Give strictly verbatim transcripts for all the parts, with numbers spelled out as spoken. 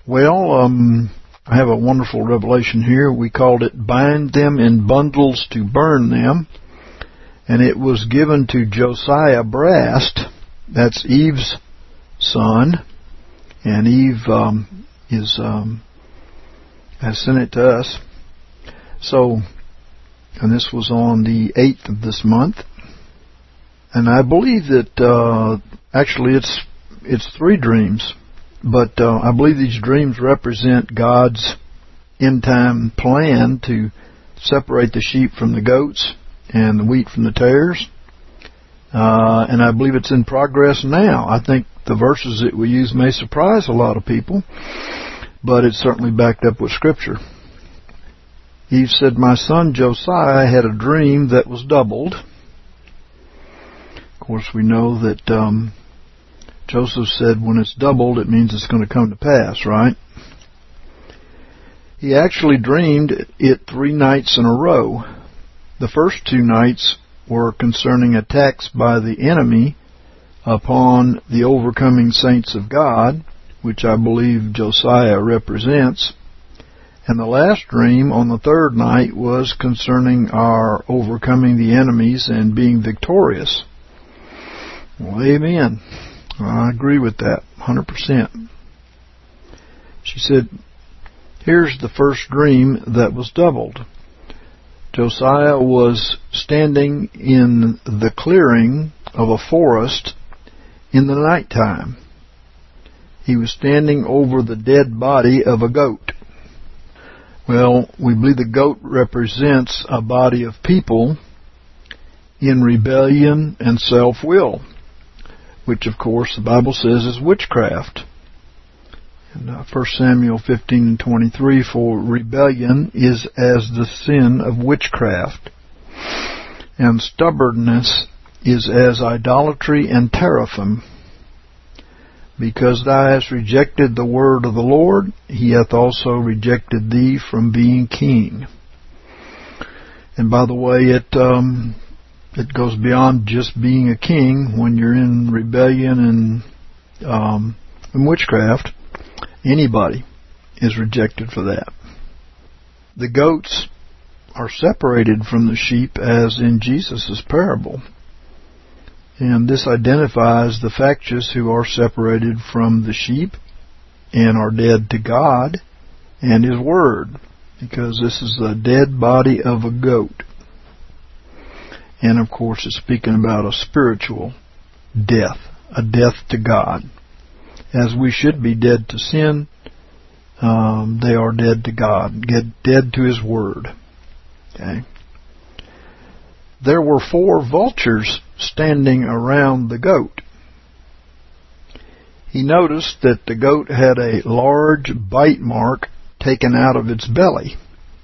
Well, um, I have a wonderful revelation here. We called it Bind Them in Bundles to Burn Them. And it was given to Josiah Brast. That's Eve's son. And Eve um, is um, has sent it to us. So, and this was on the eighth of this month. And I believe that uh, actually it's it's three dreams. But uh, I believe these dreams represent God's end-time plan to separate the sheep from the goats and the wheat from the tares. Uh, and I believe it's in progress now. I think the verses that we use may surprise a lot of people, but it's certainly backed up with Scripture. Eve said, "My son Josiah had a dream that was doubled." Of course, we know that um, Joseph said when it's doubled, it means it's going to come to pass, right? He actually dreamed it three nights in a row. The first two nights were concerning attacks by the enemy upon the overcoming saints of God, which I believe Josiah represents. And the last dream on the third night was concerning our overcoming the enemies and being victorious. Well, amen. I agree with that, one hundred percent. She said, here's the first dream that was doubled. Josiah was standing in the clearing of a forest in the nighttime. He was standing over the dead body of a goat. Well, we believe the goat represents a body of people in rebellion and self-will, which, of course, the Bible says is witchcraft. In uh, First Samuel fifteen and twenty-three, for rebellion is as the sin of witchcraft, and stubbornness is as idolatry and teraphim. Because thou hast rejected the word of the Lord, he hath also rejected thee from being king. And by the way, it um, it goes beyond just being a king. When you're in rebellion and, um, and witchcraft, anybody is rejected for that. The goats are separated from the sheep as in Jesus' parable. And this identifies the factious who are separated from the sheep and are dead to God and His Word, because this is the dead body of a goat. And of course it's speaking about a spiritual death, a death to God. As we should be dead to sin, um, they are dead to God, get dead to His Word. Okay. There were four vultures standing around the goat. He noticed that the goat had a large bite mark taken out of its belly.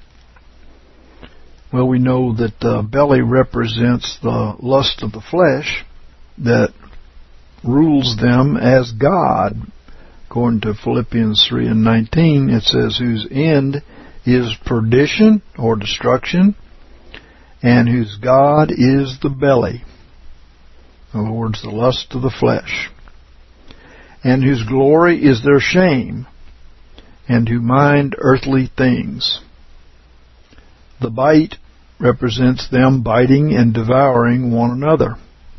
Well, we know that the belly represents the lust of the flesh that rules them as God. According to Philippians three and nineteen, it says, whose end is perdition or destruction, and whose God is the belly. In other words, the lust of the flesh. And whose glory is their shame, and who mind earthly things. The bite represents them biting and devouring one another.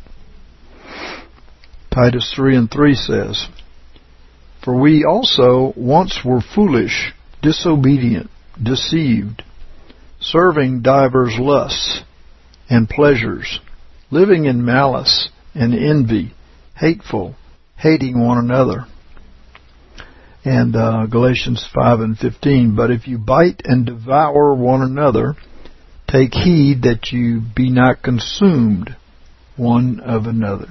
Titus three and three says, for we also once were foolish, disobedient, deceived, serving divers lusts and pleasures, living in malice and envy, hateful, hating one another. And uh, Galatians five and fifteen, but if you bite and devour one another, take heed that you be not consumed one of another.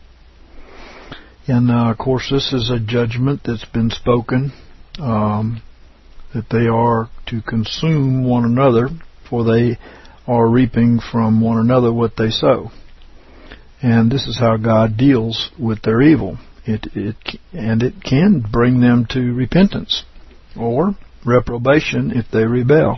And uh, of course this is a judgment that's been spoken, um, that they are to consume one another, for they are reaping from one another what they sow. And this is how God deals with their evil. It, it and it can bring them to repentance or reprobation if they rebel.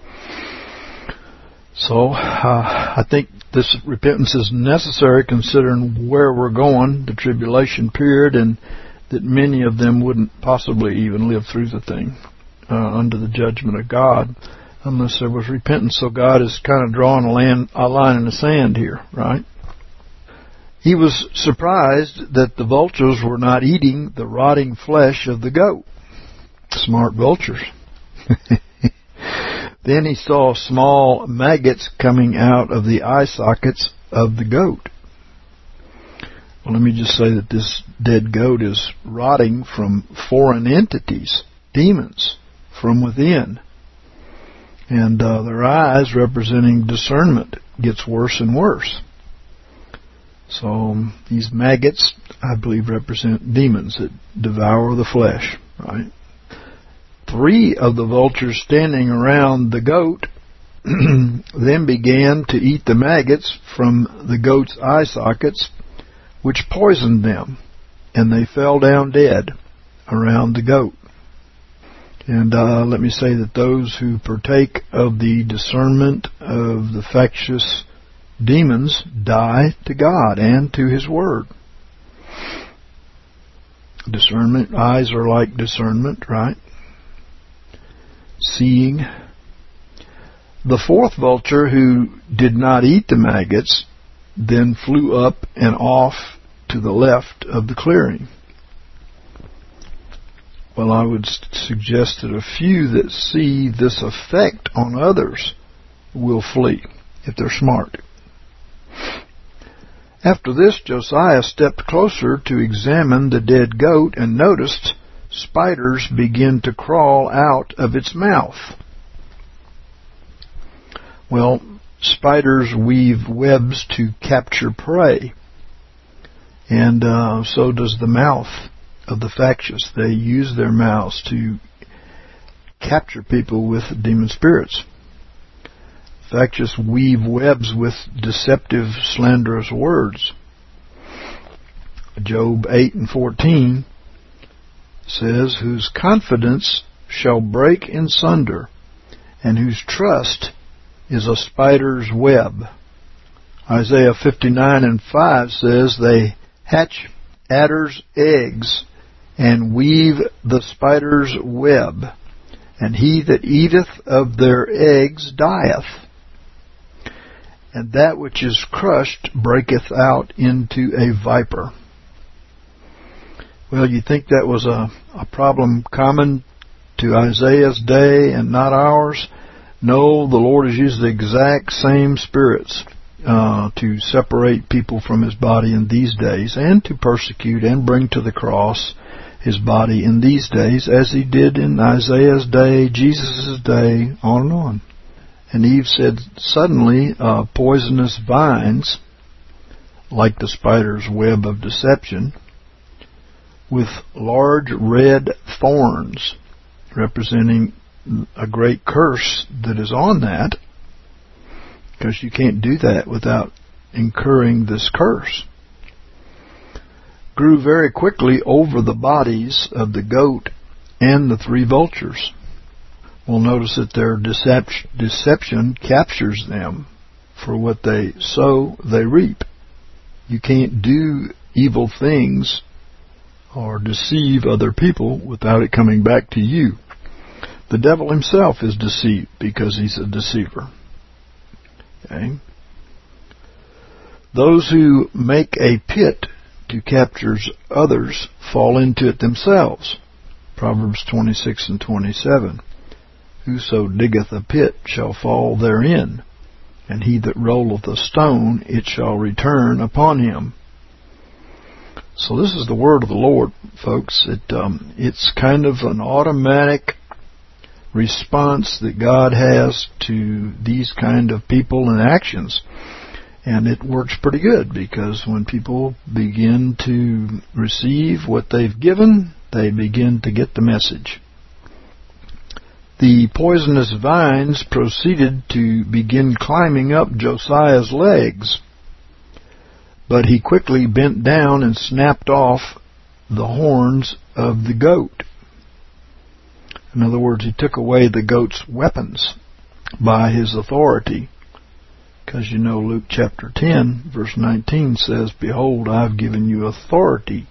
So uh, I think this repentance is necessary considering where we're going, the tribulation period, and that many of them wouldn't possibly even live through the thing uh, under the judgment of God unless there was repentance. So God is kind of drawing a, land, a line in the sand here, right? He was surprised that the vultures were not eating the rotting flesh of the goat. Smart vultures. Then he saw small maggots coming out of the eye sockets of the goat. Well, let me just say that this dead goat is rotting from foreign entities, demons, from within. And uh, their eyes, representing discernment, gets worse and worse. So um, these maggots, I believe, represent demons that devour the flesh, right? Three of the vultures standing around the goat then began to eat the maggots from the goat's eye sockets, which poisoned them, and they fell down dead around the goat. And uh, let me say that those who partake of the discernment of the factious demons die to God and to His Word. Discernment, eyes are like discernment, right? Seeing. The fourth vulture, who did not eat the maggots, then flew up and off to the left of the clearing. Well, I would suggest that a few that see this effect on others will flee, if they're smart. After this, Josiah stepped closer to examine the dead goat and noticed spiders begin to crawl out of its mouth. Well, spiders weave webs to capture prey, and uh, so does the mouth of the factious. They use their mouths to capture people with demon spirits. Factious weave webs with deceptive, slanderous words. Job eight and fourteen says, "Whose confidence shall break in sunder, and whose trust is a spider's web." Isaiah fifty-nine and five says, "They hatch adder's eggs, and weave the spider's web, and he that eateth of their eggs dieth. And that which is crushed breaketh out into a viper." Well, you think that was a, a problem common to Isaiah's day and not ours? No, the Lord has used the exact same spirits uh, to separate people from His body in these days, and to persecute and bring to the cross His body in these days, as He did in Isaiah's day, Jesus' day, on and on. And Eve said, suddenly uh, poisonous vines, like the spider's web of deception, with large red thorns, representing a great curse that is on that, because you can't do that without incurring this curse, grew very quickly over the bodies of the goat and the three vultures. Well, notice that their decep- deception captures them. For what they sow, they reap. You can't do evil things or deceive other people without it coming back to you. The devil himself is deceived because he's a deceiver. Okay? Those who make a pit to capture others fall into it themselves. Proverbs twenty-six and twenty-seven. Whoso diggeth a pit shall fall therein, and he that rolleth a stone, it shall return upon him. So this is the word of the Lord, folks. It, um, it's kind of an automatic response that God has to these kind of people and actions. And it works pretty good, because when people begin to receive what they've given, they begin to get the message. The poisonous vines proceeded to begin climbing up Josiah's legs, but he quickly bent down and snapped off the horns of the goat. In other words, he took away the goat's weapons by his authority. Because you know Luke chapter ten, verse nineteen says, "Behold, I have given you authority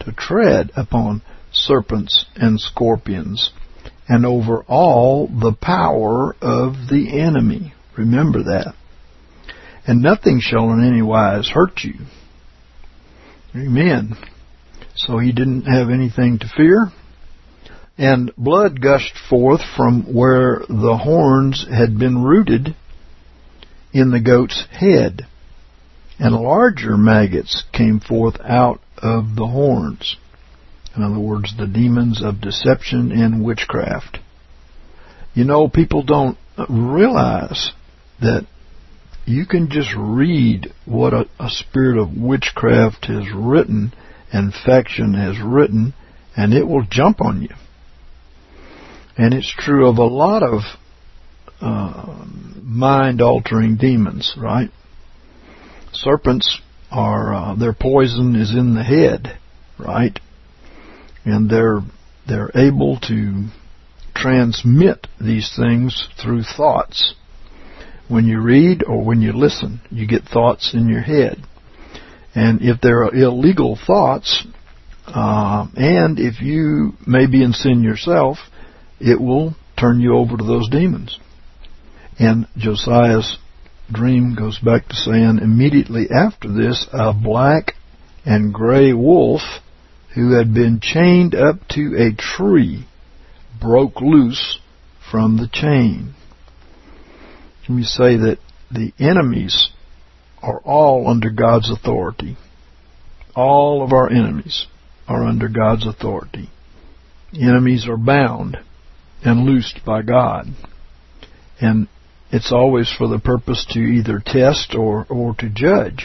to tread upon serpents and scorpions, and over all the power of the enemy. Remember that. And nothing shall in any wise hurt you. Amen. So he didn't have anything to fear. And blood gushed forth from where the horns had been rooted in the goat's head, and larger maggots came forth out of the horns. In other words, the demons of deception and witchcraft. You know, people don't realize that you can just read what a, a spirit of witchcraft has written, infection has written, and it will jump on you. And it's true of a lot of uh, mind-altering demons, right? Serpents are, uh, their poison is in the head, right? And they're they're able to transmit these things through thoughts. When you read or when you listen, you get thoughts in your head. And if there are illegal thoughts, uh, and if you may be in sin yourself, it will turn you over to those demons. And Josiah's dream goes back to saying, immediately after this, a black and gray wolf who had been chained up to a tree broke loose from the chain. Let me say that the enemies are all under God's authority. All of our enemies are under God's authority. Enemies are bound and loosed by God. And it's always for the purpose to either test or, or to judge.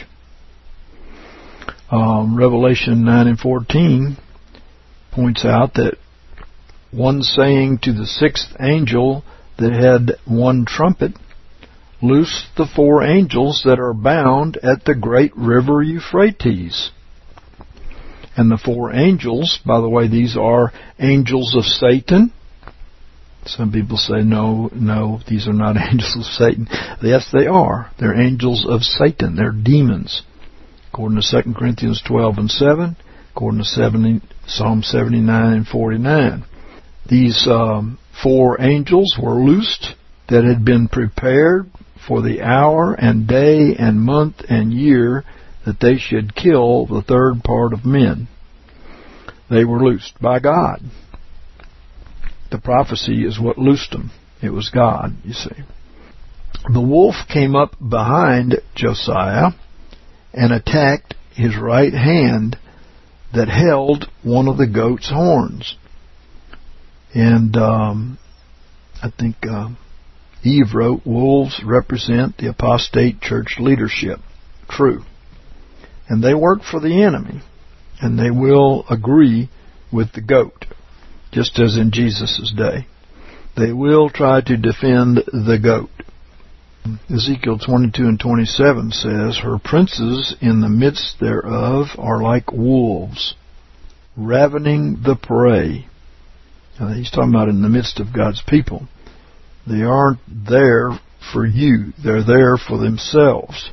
Um, Revelation nine and fourteen points out that one saying to the sixth angel that had one trumpet, loose the four angels that are bound at the great river Euphrates. And the four angels, by the way, these are angels of Satan. Some people say, no, no, these are not angels of Satan. Yes, they are. They're angels of Satan. They're demons. According to Second Corinthians twelve and seven, according to seventy, Psalm seventy-nine and forty-nine. These um, four angels were loosed that had been prepared for the hour and day and month and year that they should kill the third part of men. They were loosed by God. The prophecy is what loosed them. It was God, you see. The wolf came up behind Josiah and attacked his right hand that held one of the goat's horns. And um, I think uh, Eve wrote, wolves represent the apostate church leadership. True. And they work for the enemy. And they will agree with the goat, just as in Jesus' day. They will try to defend the goat. Ezekiel twenty-two and twenty-seven says, her princes in the midst thereof are like wolves, ravening the prey. Now, he's talking about in the midst of God's people. They aren't there for you. They're there for themselves.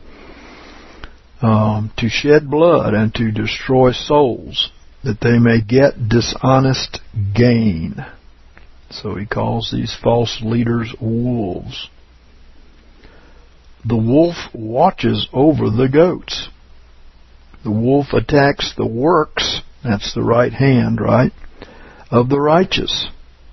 Um, to shed blood and to destroy souls, that they may get dishonest gain. So he calls these false leaders wolves. The wolf watches over the goats. The wolf attacks the works, that's the right hand, right, of the righteous,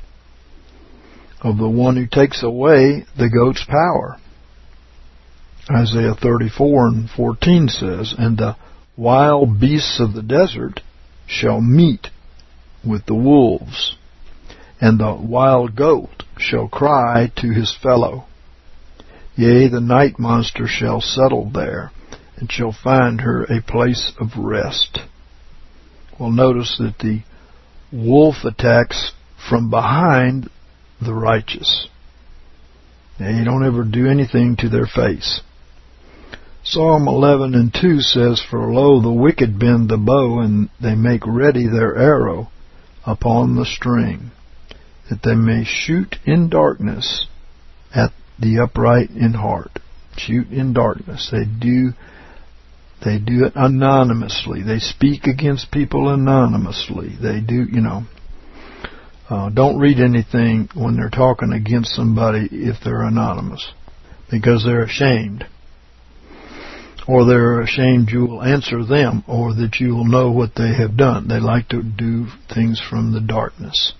of the one who takes away the goat's power. Isaiah thirty-four and fourteen says, and the wild beasts of the desert shall meet with the wolves, and the wild goat shall cry to his fellow. Yea, the night monster shall settle there, and shall find her a place of rest. Well, notice that the wolf attacks from behind the righteous. They don't ever do anything to their face. Psalm eleven and two says, for lo, the wicked bend the bow, and they make ready their arrow upon the string, that they may shoot in darkness at the upright in heart. Shoot in darkness. They do They do it anonymously. They speak against people anonymously. They do, you know. Uh, don't read anything when they're talking against somebody if they're anonymous, because they're ashamed. Or they're ashamed you will answer them, or that you will know what they have done. They like to do things from the darkness.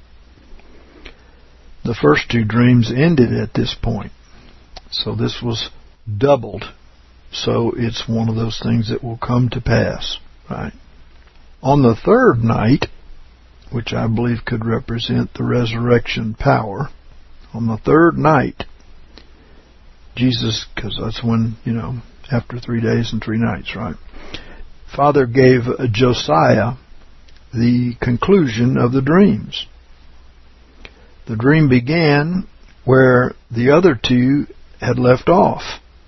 The first two dreams ended at this point. So this was doubled. So it's one of those things that will come to pass, right? On the third night, which I believe could represent the resurrection power, on the third night, Jesus, because that's when, you know, after three days and three nights, right? Father gave Josiah the conclusion of the dreams. The dream began where the other two had left off.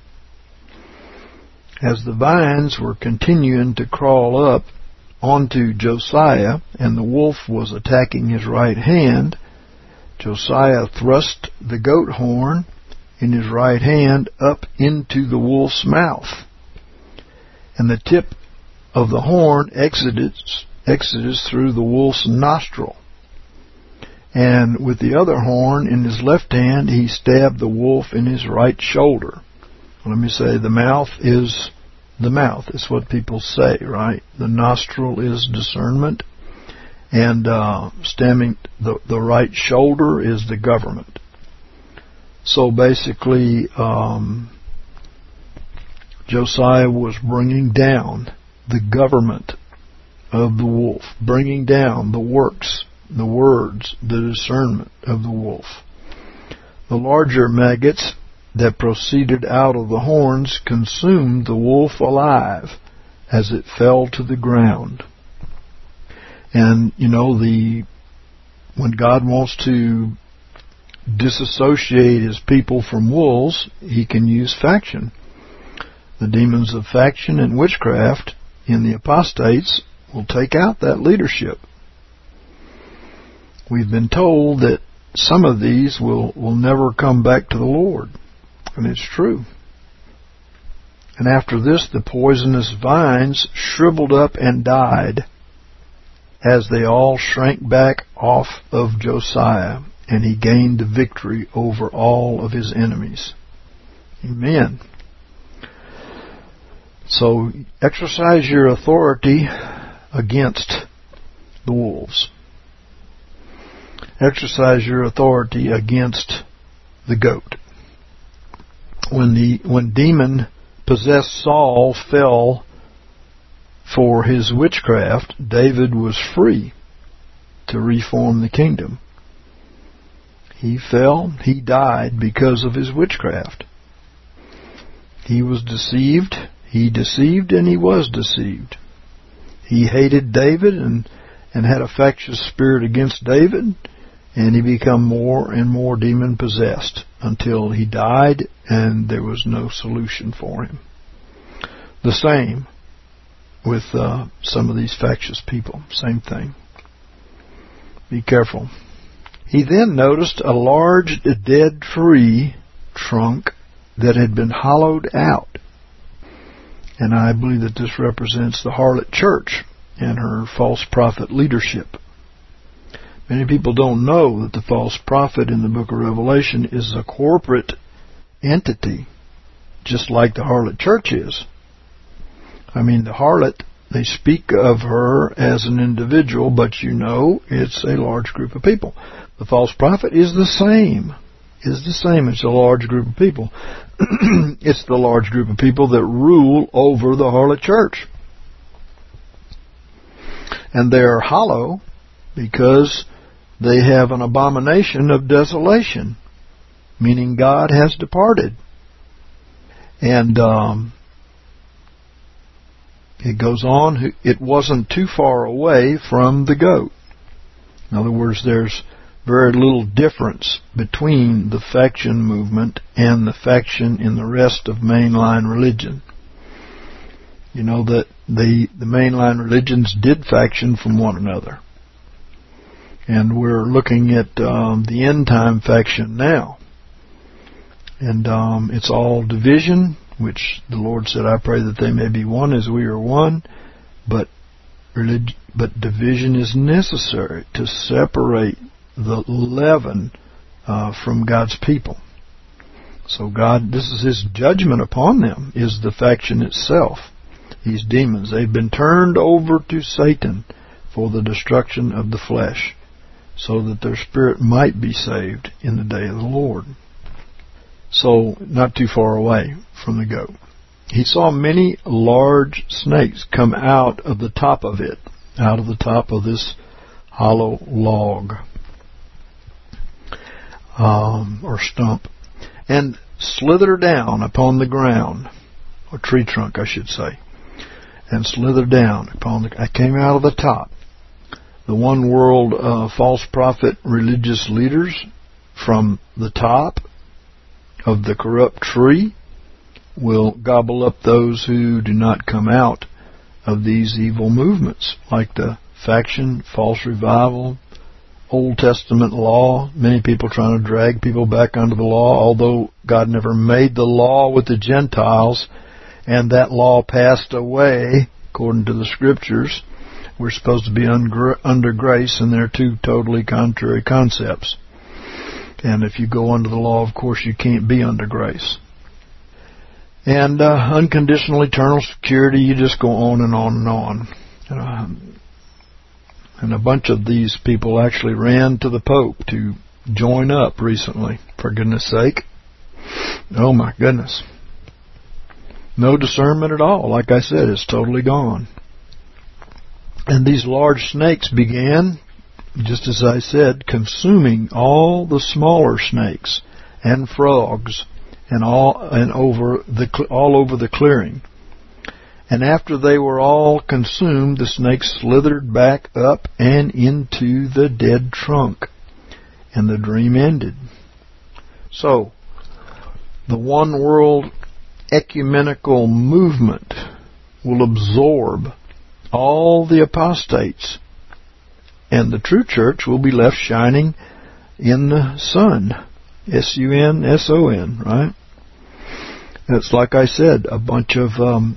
As the vines were continuing to crawl up onto Josiah and the wolf was attacking his right hand, Josiah thrust the goat horn in his right hand up into the wolf's mouth, and the tip of the horn exited, exited through the wolf's nostril. And with the other horn in his left hand, he stabbed the wolf in his right shoulder. Let me say, the mouth is the mouth. It's what people say, right? The nostril is discernment, and uh, stabbing the, the right shoulder is the government. So basically, um, Josiah was bringing down the government of the wolf, bringing down the works, the words, the discernment of the wolf. The larger maggots that proceeded out of the horns consumed the wolf alive as it fell to the ground. And, you know, the when God wants to disassociate his people from wolves, he can use faction. The demons of faction and witchcraft in the apostates will take out that leadership. We've been told that some of these will, will never come back to the Lord. And it's true. And after this, the poisonous vines shriveled up and died as they all shrank back off of Josiah, and he gained the victory over all of his enemies. Amen. So exercise your authority against the wolves. Exercise your authority against the goat. When the when demon possessed Saul fell for his witchcraft, David was free to reform the kingdom. He fell, he died because of his witchcraft. He was deceived, he deceived, and he was deceived. He hated David and, and had a factious spirit against David, and he became more and more demon-possessed until he died and there was no solution for him. The same with uh, some of these factious people. Same thing. Be careful. He then noticed a large dead tree trunk that had been hollowed out. And I believe that this represents the harlot church and her false prophet leadership. Many people don't know that the false prophet in the book of Revelation is a corporate entity, just like the harlot church is. I mean, the harlot, they speak of her as an individual, but you know it's a large group of people. The false prophet is the same. Is the same. It's a large group of people. It's the large group of people that rule over the harlot church. And they are hollow because they have an abomination of desolation, meaning God has departed. And um, it goes on, it wasn't too far away from the goat. In other words, there's very little difference between the faction movement and the faction in the rest of mainline religion. You know that the, the mainline religions did faction from one another. And we're looking at um, the end time faction now. And um, it's all division, which the Lord said, I pray that they may be one as we are one, but relig- but division is necessary to separate the leaven uh, from God's people. So God, this is His judgment upon them, is the faction itself. These demons, they've been turned over to Satan for the destruction of the flesh, so that their spirit might be saved in the day of the Lord. So, not too far away from the goat, he saw many large snakes come out of the top of it, out of the top of this hollow log, um, or stump, and slither down upon the ground, or tree trunk, I should say, and slither down upon the. I came out of the top. The one world uh, false prophet religious leaders from the top of the corrupt tree will gobble up those who do not come out of these evil movements, like the faction, false revival, Old Testament law, many people trying to drag people back under the law, although God never made the law with the Gentiles, and that law passed away, according to the Scriptures. We're supposed to be under grace, and they're two totally contrary concepts. And if you go under the law, of course, you can't be under grace. And uh, unconditional eternal security, you just go on and on and on. Uh, and a bunch of these people actually ran to the Pope to join up recently, for goodness sake. Oh my goodness. No discernment at all. Like I said, it's totally gone. And these large snakes began, just as I said, consuming all the smaller snakes and frogs and all and over the all over the clearing. And after they were all consumed, the snakes slithered back up and into the dead trunk, and the dream ended. So, the one world ecumenical movement will absorb all the apostates, and the true church will be left shining in the sun. S U N S O N, right? It's like I said, a bunch of um,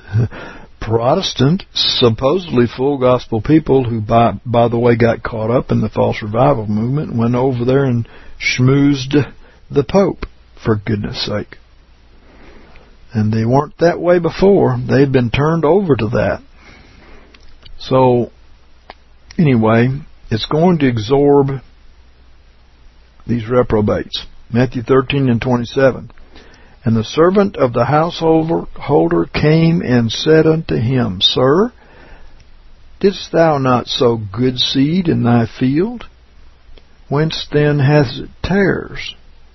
Protestant, supposedly full gospel people who, by, by the way, got caught up in the false revival movement, went over there and schmoozed the Pope, for goodness sake. And they weren't that way before. They'd been turned over to that. So, anyway, it's going to absorb these reprobates. Matthew thirteen and twenty-seven. And the servant of the householder came and said unto him, Sir, didst thou not sow good seed in thy field? Whence then hath it tares?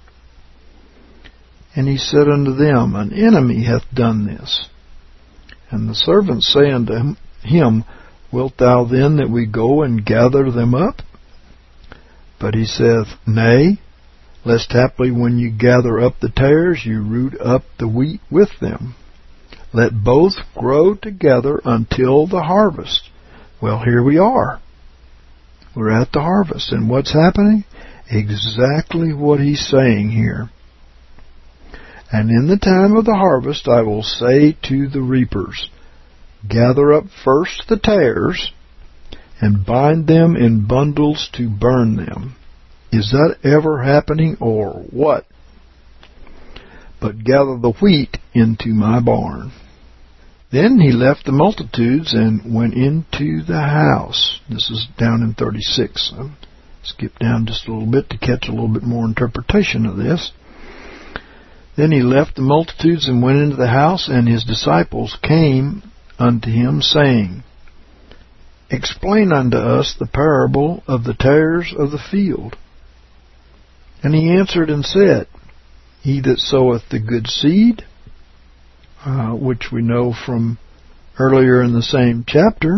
And he said unto them, An enemy hath done this. And the servant said unto him, Wilt thou then that we go and gather them up? But he saith, Nay, lest haply when you gather up the tares, you root up the wheat with them. Let both grow together until the harvest. Well, here we are. We're at the harvest. And what's happening? Exactly what he's saying here. And in the time of the harvest I will say to the reapers, Gather up first the tares, and bind them in bundles to burn them. Is that ever happening, or what? But gather the wheat into my barn. Then he left the multitudes and went into the house. This is down in thirty-six. So skip down just a little bit to catch a little bit more interpretation of this. Then he left the multitudes and went into the house, and his disciples came unto him, saying, Explain unto us the parable of the tares of the field. And he answered and said, He that soweth the good seed, uh, which we know from earlier in the same chapter,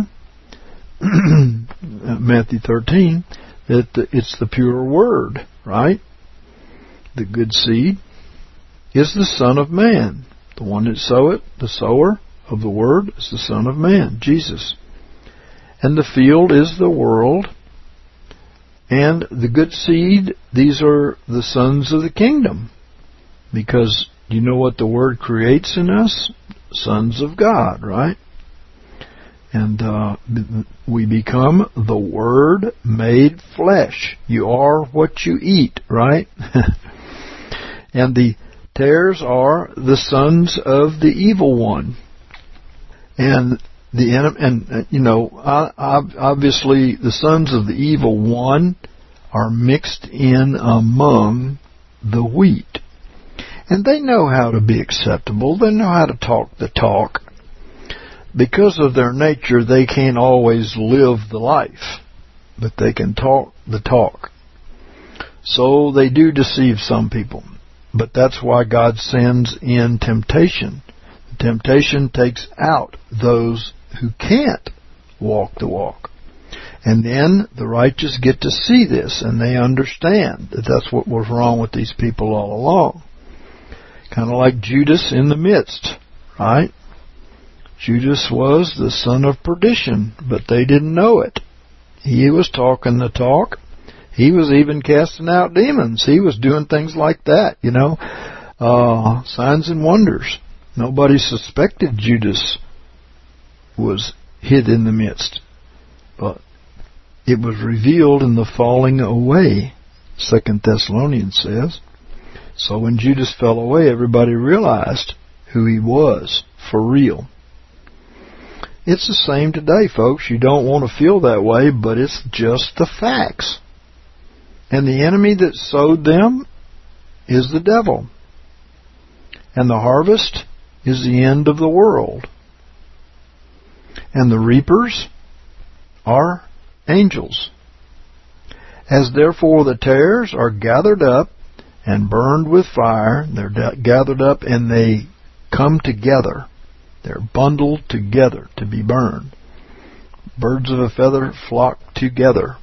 Matthew thirteen, that the, it's the pure word, right? The good seed is the Son of Man. The one that soweth, the sower of the word, is the Son of Man, Jesus. And the field is the world. And the good seed, these are the sons of the kingdom. Because You know what the Word creates in us? Sons of God, right? And uh, we become the Word made flesh. You are what you eat, right? And the tares are the sons of the evil one. And the and uh, you know, obviously the sons of the evil one are mixed in among the wheat. And they know how to be acceptable. They know how to talk the talk. Because of their nature, they can't always live the life, but they can talk the talk. So they do deceive some people. But that's why God sends in temptation. The temptation takes out those who can't walk the walk. And then the righteous get to see this, and they understand that that's what was wrong with these people all along. Kind of like Judas in the midst, right? Judas was the son of perdition, but they didn't know it. He was talking the talk. He was even casting out demons. He was doing things like that, you know, uh, signs and wonders. Nobody suspected Judas was hid in the midst, but it was revealed in the falling away, Second Thessalonians says. So when Judas fell away, everybody realized who he was for real. It's the same today, folks. You don't want to feel that way, but it's just the facts. And the enemy that sowed them is the devil. And the harvest is the end of the world. And the reapers are angels. As therefore the tares are gathered up and burned with fire, they're gathered up and they come together. They're bundled together to be burned. Birds of a feather flock together.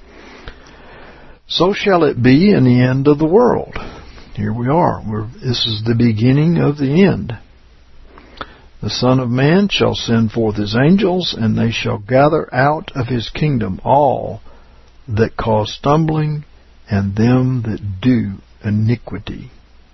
So shall it be in the end of the world. Here we are. We're, this is the beginning of the end. The Son of Man shall send forth his angels, and they shall gather out of his kingdom all that cause stumbling and them that do iniquity,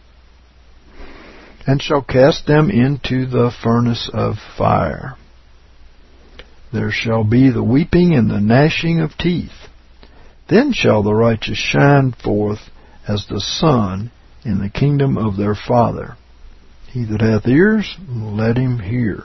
and shall cast them into the furnace of fire. There shall be the weeping and the gnashing of teeth. Then shall the righteous shine forth as the sun in the kingdom of their Father. He that hath ears, let him hear.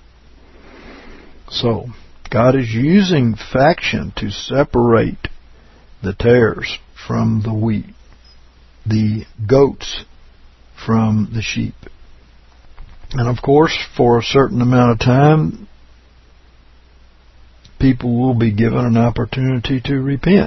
So, God is using faction to separate the tares from the wheat, the goats from the sheep. And of course, for a certain amount of time, people will be given an opportunity to repent.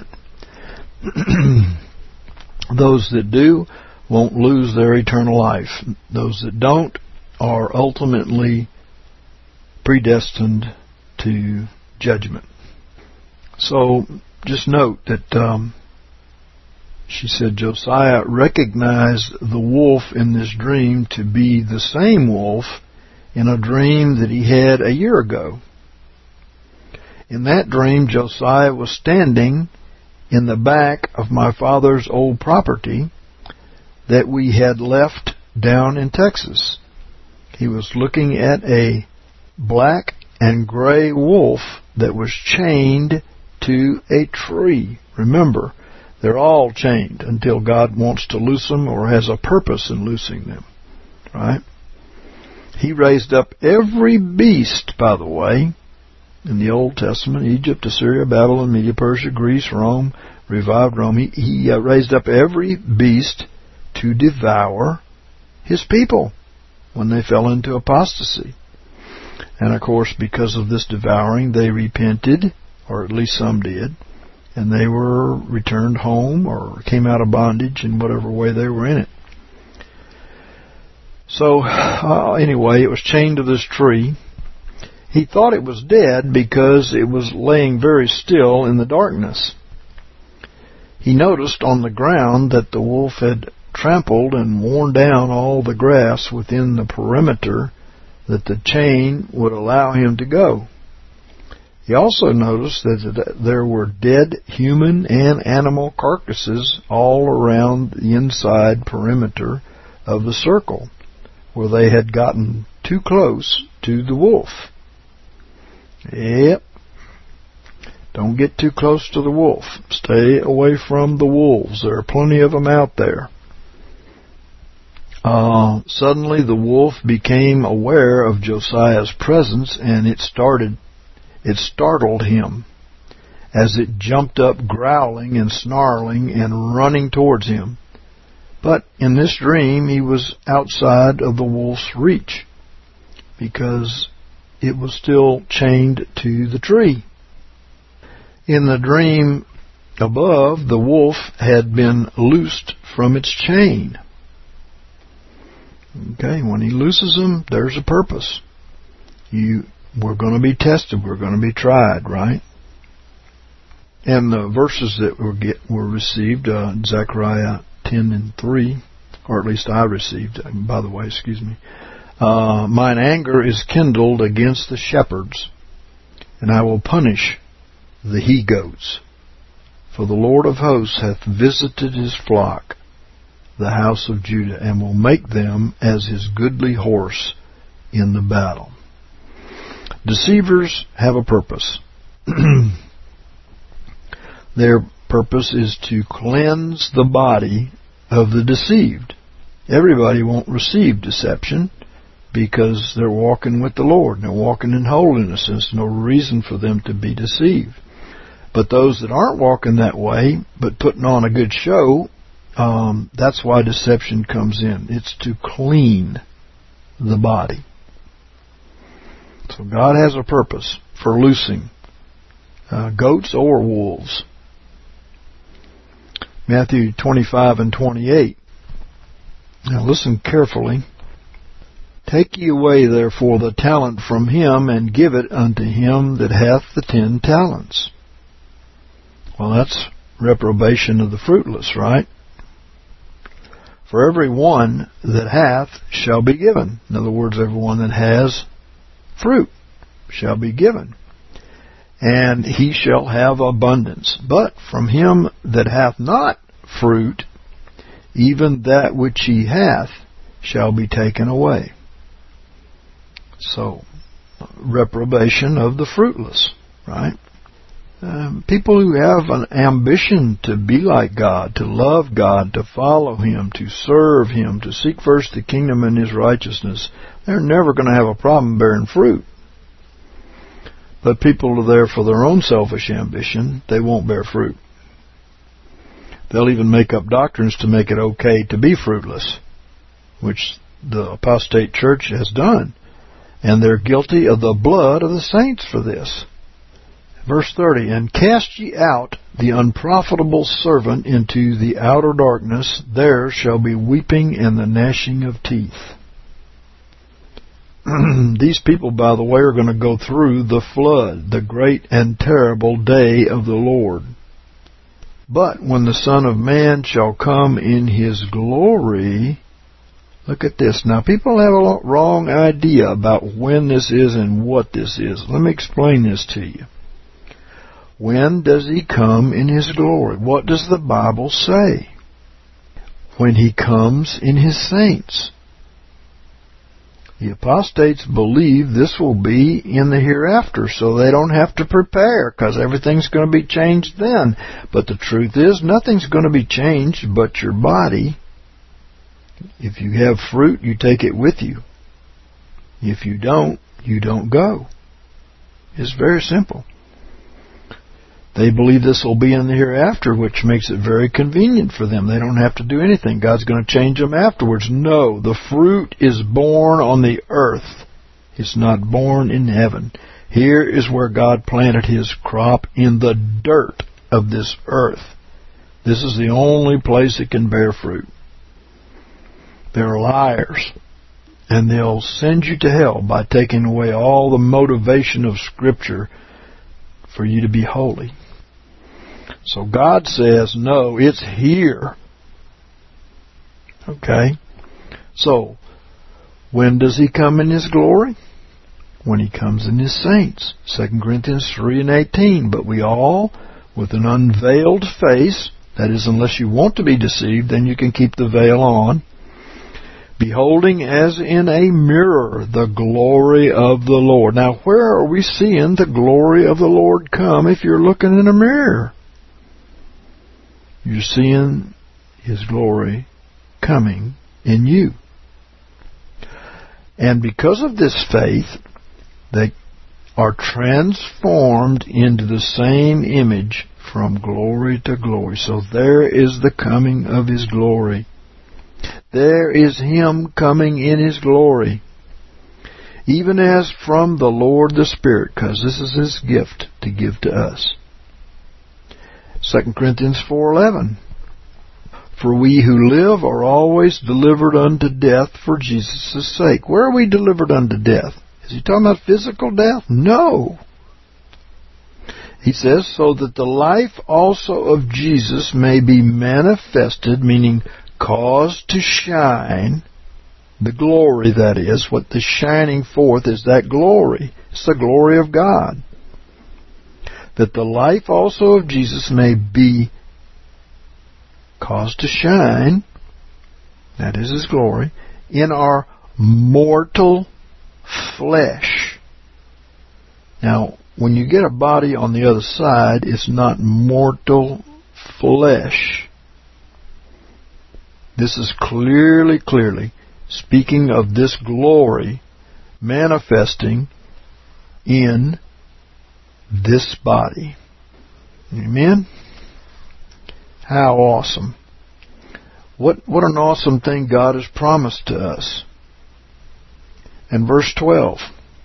Those that do won't lose their eternal life. Those that don't are ultimately predestined to judgment. So just note that um, she said Josiah recognized the wolf in this dream to be the same wolf in a dream that he had a year ago. In that dream, Josiah was standing in the back of my father's old property that we had left down in Texas. He was looking at a black and gray wolf that was chained to a tree. Remember, they're all chained until God wants to loose them or has a purpose in loosing them. Right? He raised up every beast, by the way, in the Old Testament: Egypt, Assyria, Babylon, Media, Persia, Greece, Rome, revived Rome. He, he uh, raised up every beast to devour his people when they fell into apostasy. And of course, because of this devouring, they repented, or at least some did, and they were returned home or came out of bondage in whatever way they were in it. So, uh, anyway, it was chained to this tree. He thought it was dead because it was laying very still in the darkness. He noticed on the ground that the wolf had trampled and worn down all the grass within the perimeter that the chain would allow him to go. He also noticed that there were dead human and animal carcasses all around the inside perimeter of the circle. where they had gotten too close to the wolf. Yep. Don't get too close to the wolf. Stay away from the wolves. There are plenty of them out there. Uh, suddenly the wolf became aware of Josiah's presence, and it started, it startled him as it jumped up growling and snarling and running towards him. But in this dream he was outside of the wolf's reach because it was still chained to the tree. In the dream above, the wolf had been loosed from its chain. Okay, when he looses them, there's a purpose. You, we're going to be tested. We're going to be tried, right? And the verses that were get, were received, uh, Zechariah ten and three, or at least I received. By the way, excuse me. Uh, mine anger is kindled against the shepherds, and I will punish the he-goats. For the Lord of hosts hath visited his flock, the house of Judah, and will make them as his goodly horse in the battle. Deceivers have a purpose. Their purpose is to cleanse the body of the deceived. Everybody won't receive deception because they're walking with the Lord. They're walking in holiness. There's no reason for them to be deceived. But those that aren't walking that way, but putting on a good show, um, that's why deception comes in. It's to clean the body. So God has a purpose for loosing uh, goats or wolves. Matthew twenty-five and twenty-eight. Now listen carefully. Take ye away therefore the talent from him, and give it unto him that hath the ten talents. Well, that's reprobation of the fruitless, right? For every one that hath shall be given. In other words, everyone that has fruit shall be given. And he shall have abundance. But from him that hath not fruit, even that which he hath shall be taken away. So, reprobation of the fruitless, right? Um, people who have an ambition to be like God, to love God, to follow Him, to serve Him, to seek first the kingdom and His righteousness, they're never going to have a problem bearing fruit. But people who are there for their own selfish ambition, they won't bear fruit. They'll even make up doctrines to make it okay to be fruitless, which the apostate church has done. And they're guilty of the blood of the saints for this. Verse thirty, and cast ye out the unprofitable servant into the outer darkness, there shall be weeping and the gnashing of teeth. These people, by the way, are going to go through the flood, the great and terrible day of the Lord. But when the Son of Man shall come in His glory, look at this. Now, people have a wrong idea about when this is and what this is. Let me explain this to you. When does He come in His glory? What does the Bible say? When He comes in His saints. The apostates believe this will be in the hereafter, so they don't have to prepare, because everything's going to be changed then. But the truth is, nothing's going to be changed but your body. If you have fruit, you take it with you. If you don't, you don't go. It's very simple. They believe this will be in the hereafter, which makes it very convenient for them. They don't have to do anything. God's going to change them afterwards. No, the fruit is born on the earth. It's not born in heaven. Here is where God planted His crop, in the dirt of this earth. This is the only place it can bear fruit. They're liars, and they'll send you to hell by taking away all the motivation of Scripture for you to be holy. So God says, no, it's here. Okay? So, when does He come in His glory? When He comes in His saints. Second Corinthians three and eighteen. But we all, with an unveiled face, that is, unless you want to be deceived, then you can keep the veil on. beholding as in a mirror the glory of the Lord. Now, where are we seeing the glory of the Lord come if you're looking in a mirror? You're seeing His glory coming in you. And because of this faith, they are transformed into the same image from glory to glory. So there is the coming of His glory. There is Him coming in His glory. Even as from the Lord the Spirit, because this is His gift to give to us. Second Corinthians four eleven. For we who live are always delivered unto death for Jesus' sake. Where are we delivered unto death? Is he talking about physical death? No. He says, so that the life also of Jesus may be manifested, meaning caused to shine, the glory that is, what the shining forth is that glory. It's the glory of God. That the life also of Jesus may be caused to shine, that is His glory, in our mortal flesh. Now, when you get a body on the other side, it's not mortal flesh. This is clearly, clearly speaking of this glory manifesting in this body. Amen? How awesome. What, what an awesome thing God has promised to us. And verse twelve.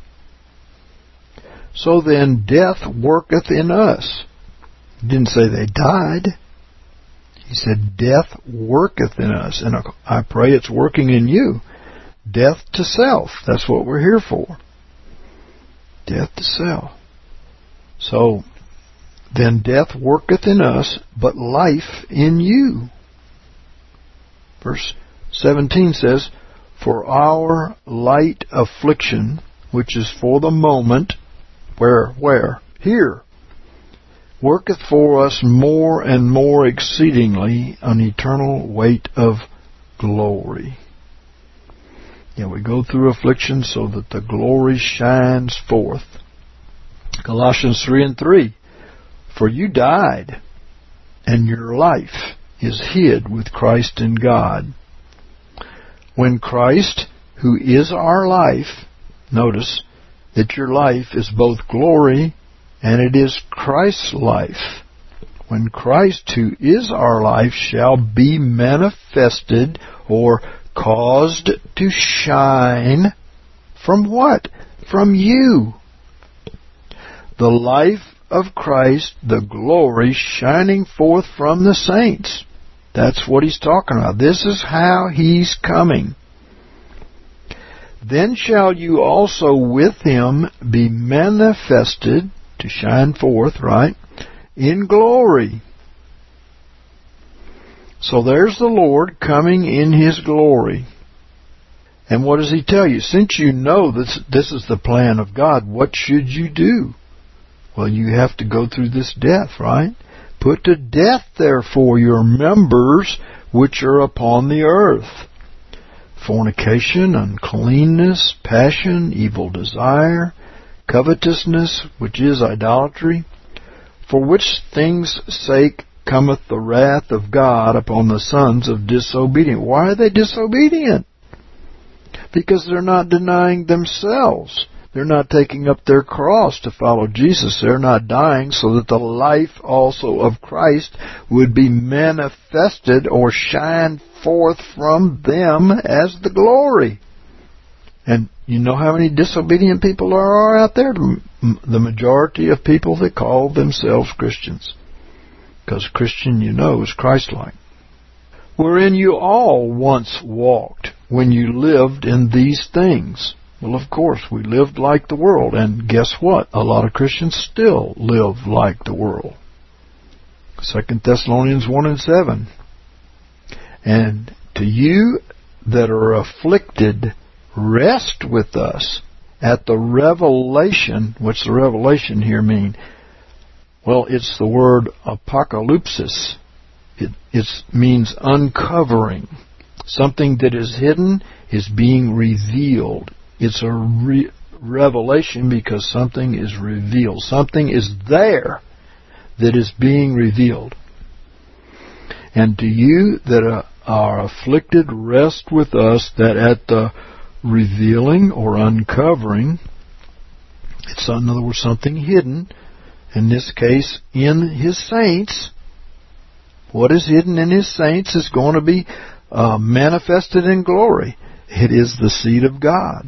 So then death worketh in us. He didn't say they died. He said death worketh in us. And I pray it's working in you. Death to self. That's what we're here for. Death to self. So then death worketh in us, but life in you. Verse seventeen says, for our light affliction, which is for the moment, where, where? Here, worketh for us more and more exceedingly an eternal weight of glory. Yeah, we go through affliction so that the glory shines forth. Colossians three and three. For you died, and your life is hid with Christ in God. When Christ, who is our life, notice that your life is both glory and it is Christ's life. When Christ, who is our life, shall be manifested or caused to shine from what? From you. The life of Christ, the glory shining forth from the saints. That's what he's talking about. This is how he's coming. Then shall you also with him be manifested, to shine forth, right, in glory. So there's the Lord coming in His glory. And what does He tell you? Since you know this, this is the plan of God, what should you do? Well, you have to go through this death, right? Put to death, therefore, your members which are upon the earth. Fornication, uncleanness, passion, evil desire, covetousness, which is idolatry, for which things' sake cometh the wrath of God upon the sons of disobedience. Why are they disobedient? Because they're not denying themselves. They're not taking up their cross to follow Jesus. They're not dying so that the life also of Christ would be manifested or shine forth from them as the glory. And you know how many disobedient people there are out there? The majority of people that call themselves Christians. Because Christian, you know, is Christ-like. Wherein you all once walked when you lived in these things. Well, of course, we lived like the world, and guess what? A lot of Christians still live like the world. Second Thessalonians one and seven. And to you that are afflicted, rest with us at the revelation. What's the revelation here mean? Well, it's the word apocalypsis. It it means uncovering. Something that is hidden is being revealed. It's a re- revelation because something is revealed. Something is there that is being revealed. And to you that are afflicted, rest with us that at the revealing or uncovering, it's in other words something hidden, in this case in His saints. What is hidden in His saints is going to be uh, manifested in glory. It is the seed of God.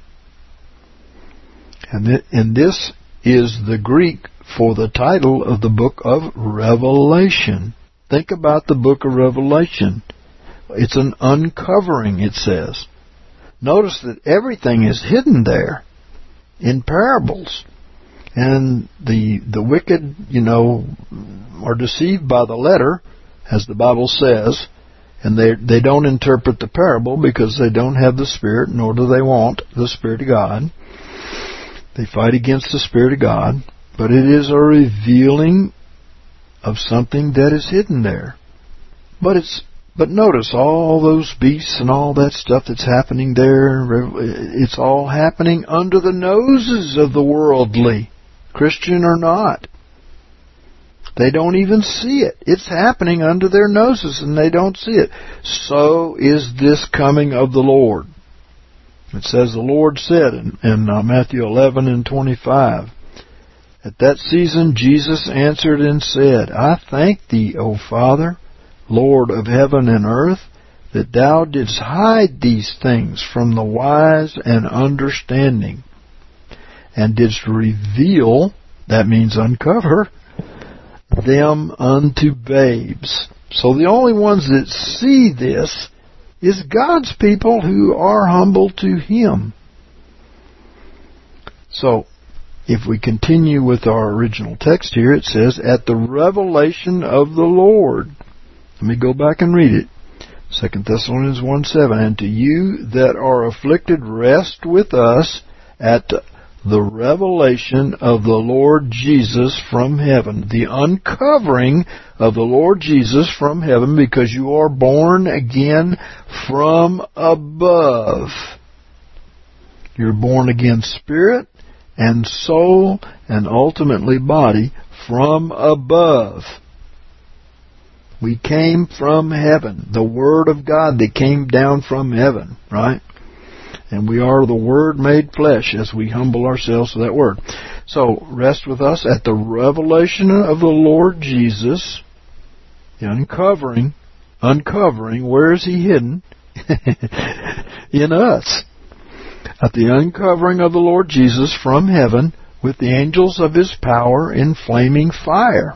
And, th- and this is the Greek for the title of the book of Revelation. Think about the book of Revelation. It's an uncovering, it says. Notice that everything is hidden there in parables. And the the wicked, you know, are deceived by the letter, as the Bible says, and they they don't interpret the parable because they don't have the Spirit, nor do they want the Spirit of God. They fight against the Spirit of God, but it is a revealing of something that is hidden there. But it's but notice all those beasts and all that stuff that's happening there, it's all happening under the noses of the worldly, Christian or not. They don't even see it. It's happening under their noses and they don't see it. So is this coming of the Lord. It says the Lord said in, in uh, Matthew eleven and twenty-five, at that season Jesus answered and said, I thank thee, O Father, Lord of heaven and earth, that thou didst hide these things from the wise and understanding, and didst reveal, that means uncover, them unto babes. So the only ones that see this is God's people who are humble to Him. So, if we continue with our original text here, it says, at the revelation of the Lord. Let me go back and read it. Second Thessalonians one seven, and to you that are afflicted, rest with us at the revelation of the Lord Jesus from heaven. The uncovering of the Lord Jesus from heaven, because you are born again from above. You're born again spirit and soul and ultimately body from above. We came from heaven. The Word of God that came down from heaven, right? And we are the Word made flesh as we humble ourselves to that Word. So, rest with us at the revelation of the Lord Jesus, the uncovering, uncovering, where is He hidden? In us. At the uncovering of the Lord Jesus from heaven with the angels of His power in flaming fire.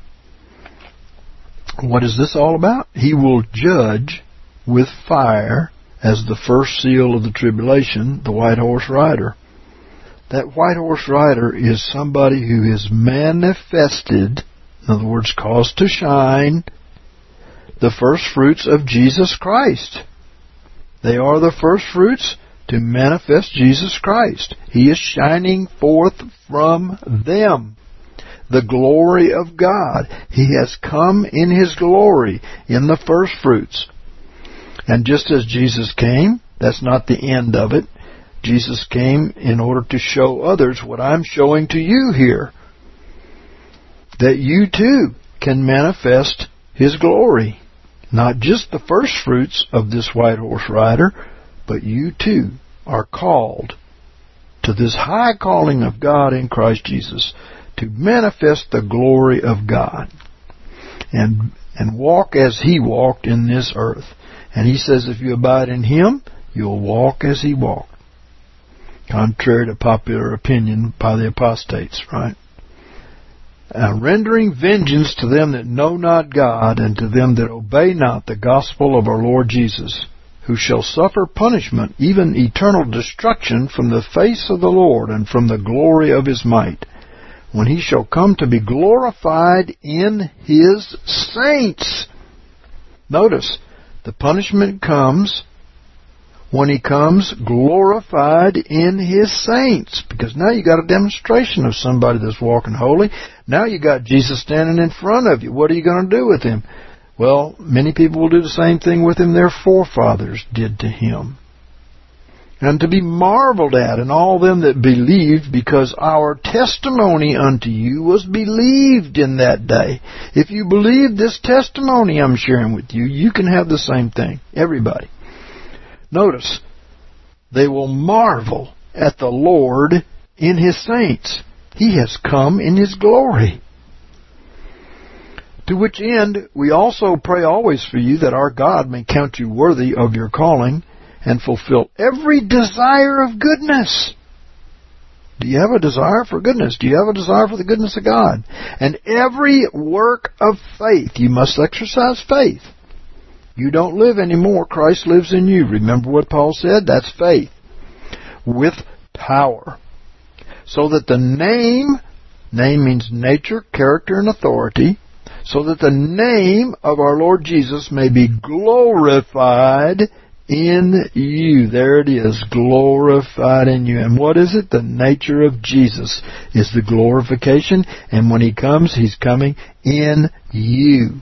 What is this all about? He will judge with fire as the first seal of the tribulation, the white horse rider. That white horse rider is somebody who is manifested, in other words, caused to shine, the first fruits of Jesus Christ. They are the first fruits to manifest Jesus Christ. He is shining forth from them the glory of God. He has come in His glory in the first fruits. And just as Jesus came, that's not the end of it. Jesus came in order to show others what I'm showing to you here. That you too can manifest His glory. Not just the first fruits of this white horse rider, but you too are called to this high calling of God in Christ Jesus to manifest the glory of God and and walk as He walked in this earth. And He says if you abide in Him, you'll walk as He walked. Contrary to popular opinion by the apostates, right? Uh, rendering vengeance to them that know not God, and to them that obey not the gospel of our Lord Jesus, who shall suffer punishment, even eternal destruction, from the face of the Lord, and from the glory of His might, when He shall come to be glorified in His saints. Notice, the punishment comes when He comes glorified in His saints. Because now you got a demonstration of somebody that's walking holy. Now you got Jesus standing in front of you. What are you going to do with Him? Well, many people will do the same thing with him their forefathers did to him. And to be marveled at in all them that believed, because our testimony unto you was believed in that day. If you believe this testimony I'm sharing with you, you can have the same thing. Everybody. Notice, they will marvel at the Lord in His saints. He has come in His glory. To which end, we also pray always for you, that our God may count you worthy of your calling, and fulfill every desire of goodness. Do you have a desire for goodness? Do you have a desire for the goodness of God? And every work of faith. You must exercise faith. You don't live anymore. Christ lives in you. Remember what Paul said? That's faith. With power. So that the name, name means nature, character, and authority, so that the name of our Lord Jesus may be glorified in you. There it is, glorified in you. And what is it? The nature of Jesus is the glorification. And when He comes, He's coming in you.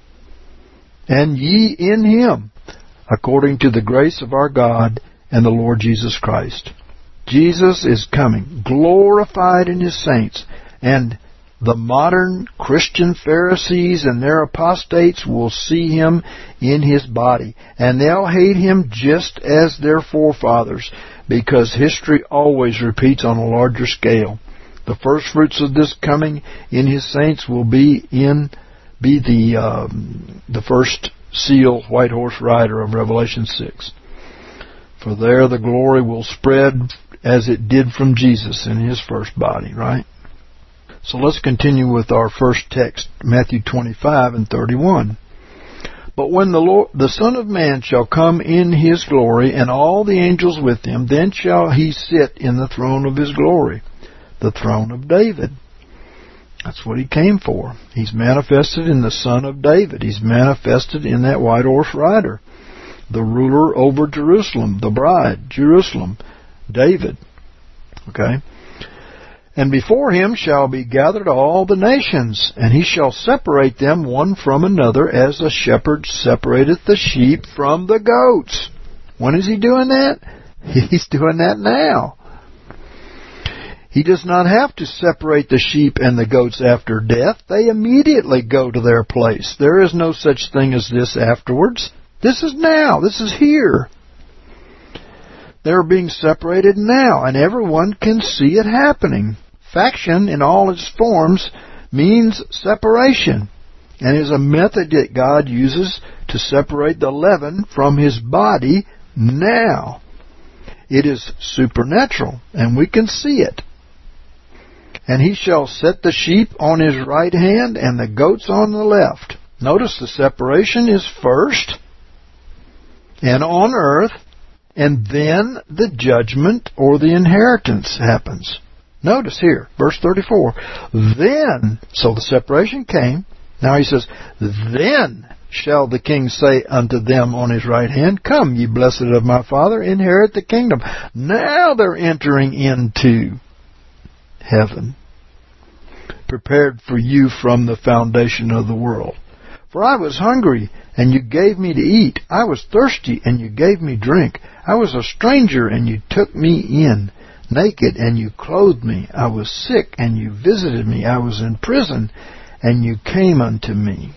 And ye in Him, according to the grace of our God and the Lord Jesus Christ. Jesus is coming, glorified in His saints. And the modern Christian Pharisees and their apostates will see Him in His body. And they'll hate Him just as their forefathers, because history always repeats on a larger scale. The first fruits of this coming in His saints will be in be the um, the first seal, white horse rider of Revelation six. For there the glory will spread as it did from Jesus in His first body, right? So let's continue with our first text, Matthew twenty-five and thirty-one. But when the Lord, the Son of Man shall come in His glory, and all the angels with Him, then shall He sit in the throne of His glory, the throne of David. That's what He came for. He's manifested in the Son of David. He's manifested in that white horse rider, the ruler over Jerusalem, the bride, Jerusalem, David. Okay? And before Him shall be gathered all the nations, and He shall separate them one from another, as a shepherd separateth the sheep from the goats. When is He doing that? He's doing that now. He does not have to separate the sheep and the goats after death. They immediately go to their place. There is no such thing as this afterwards. This is now. This is here. They're being separated now, and everyone can see it happening. Faction, in all its forms, means separation, and is a method that God uses to separate the leaven from His body now. It is supernatural, and we can see it. And He shall set the sheep on His right hand, and the goats on the left. Notice the separation is first, and on earth, and then the judgment or the inheritance happens. Notice here, verse thirty-four. Then, so the separation came. Now He says, then shall the King say unto them on His right hand, come, ye blessed of my Father, inherit the kingdom. Now they're entering into heaven, prepared for you from the foundation of the world. For I was hungry, and you gave me to eat. I was thirsty, and you gave me drink. I was a stranger, and you took me in. Naked, and you clothed me. I was sick, and you visited me. I was in prison, and you came unto me.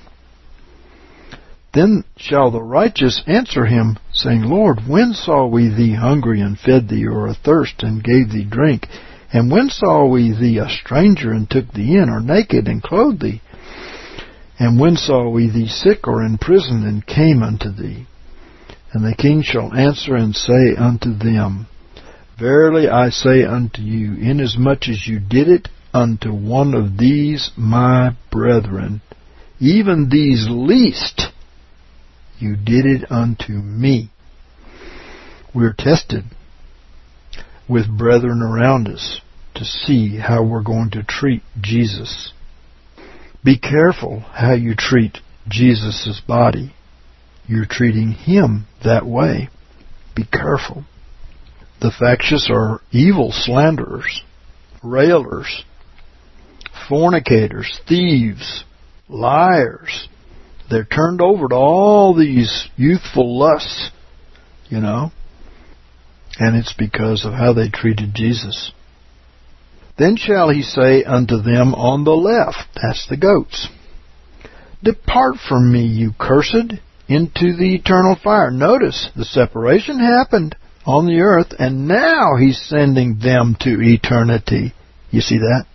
Then shall the righteous answer Him, saying, Lord, when saw we thee hungry, and fed thee, or athirst, and gave thee drink? And when saw we thee a stranger, and took thee in, or naked, and clothed thee? And when saw we thee sick or in prison, and came unto thee? And the King shall answer and say unto them, Verily I say unto you, inasmuch as you did it unto one of these my brethren, even these least, you did it unto me. We're tested with brethren around us to see how we're going to treat Jesus. Be careful how you treat Jesus' body. You're treating Him that way. Be careful. The factious are evil slanderers, railers, fornicators, thieves, liars, They're turned over to all these youthful lusts, you know. And it's because of how they treated Jesus. Then shall he say unto them on the left, that's the goats, Depart from me, you cursed, into the eternal fire. Notice, the separation happened on the earth, and now he's sending them to eternity. You see that?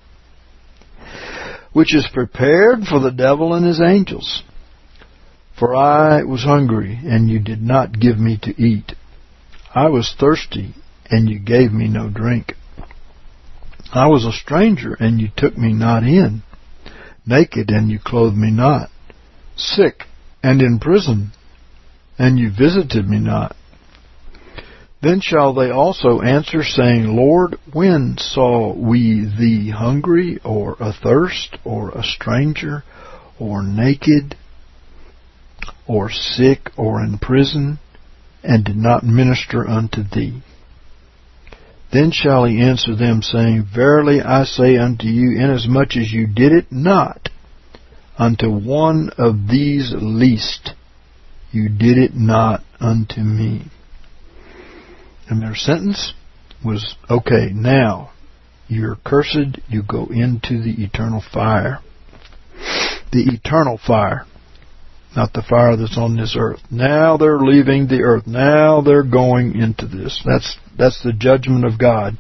Which is prepared for the devil and his angels. For I was hungry, and you did not give me to eat. I was thirsty, and you gave me no drink. I was a stranger, and you took me not in. Naked, and you clothed me not. Sick, and in prison, and you visited me not. Then shall they also answer, saying, Lord, when saw we thee hungry, or athirst, or a stranger, or naked, or sick, or in prison, and did not minister unto thee? Then shall he answer them, saying, Verily I say unto you, inasmuch as you did it not unto one of these least, you did it not unto me. And their sentence was, okay, now you're cursed, you go into the eternal fire. The eternal fire, not the fire that's on this earth. Now they're leaving the earth. Now they're going into this. That's that's the judgment of God.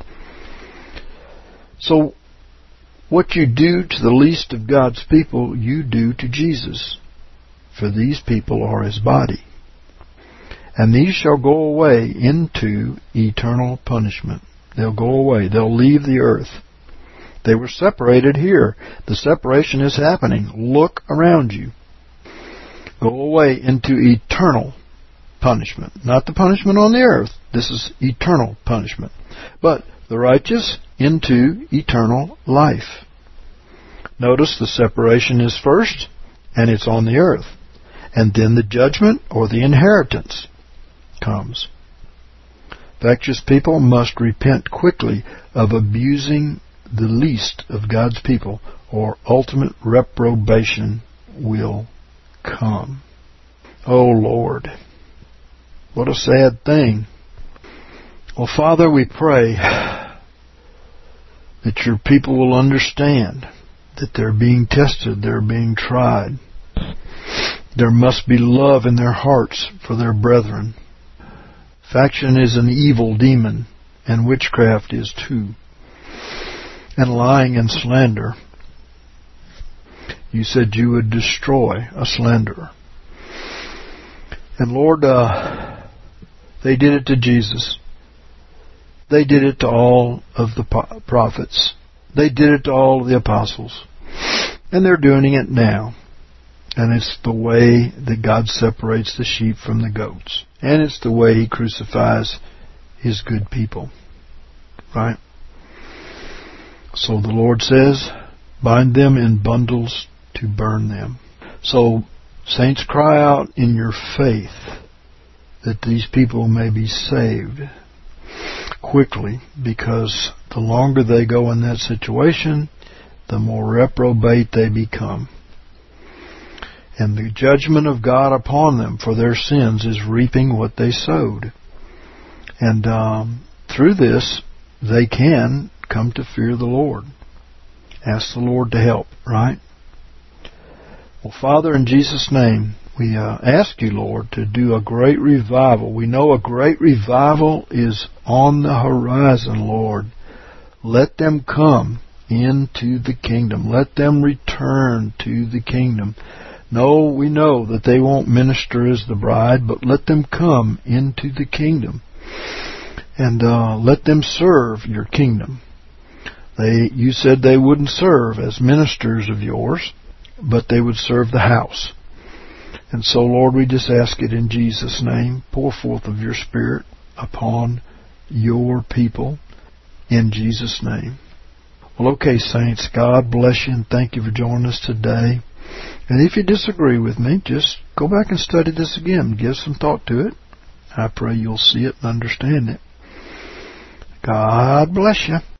So, what you do to the least of God's people, you do to Jesus. For these people are his body. And these shall go away into eternal punishment. They'll go away. They'll leave the earth. They were separated here. The separation is happening. Look around you. Go away into eternal punishment. Not the punishment on the earth. This is eternal punishment. But the righteous into eternal life. Notice the separation is first, and it's on the earth. And then the judgment or the inheritance comes. Factious people must repent quickly of abusing the least of God's people, or ultimate reprobation will come. Oh Lord, what a sad thing. Well, Father, we pray that your people will understand that they're being tested, they're being tried. There must be love in their hearts for their brethren. Faction is an evil demon, and witchcraft is too. And lying and slander. You said you would destroy a slanderer. And Lord, uh, they did it to Jesus. They did it to all of the prophets. They did it to all of the apostles. And they're doing it now. And it's the way that God separates the sheep from the goats. And it's the way He crucifies His good people. Right? So the Lord says, bind them in bundles to burn them. So, saints, cry out in your faith that these people may be saved quickly, because the longer they go in that situation, the more reprobate they become. And the judgment of God upon them for their sins is reaping what they sowed. And um, through this, they can come to fear the Lord. Ask the Lord to help, right? Well, Father, in Jesus' name, we uh, ask you, Lord, to do a great revival. We know a great revival is on the horizon, Lord. Let them come into the kingdom. Let them return to the kingdom. No, we know that they won't minister as the bride, but let them come into the kingdom. And uh, let them serve your kingdom. They, you said they wouldn't serve as ministers of yours, but they would serve the house. And so, Lord, we just ask it in Jesus' name. Pour forth of your Spirit upon your people in Jesus' name. Well, okay, saints, God bless you and thank you for joining us today. And if you disagree with me, just go back and study this again. Give some thought to it. I pray you'll see it and understand it. God bless you.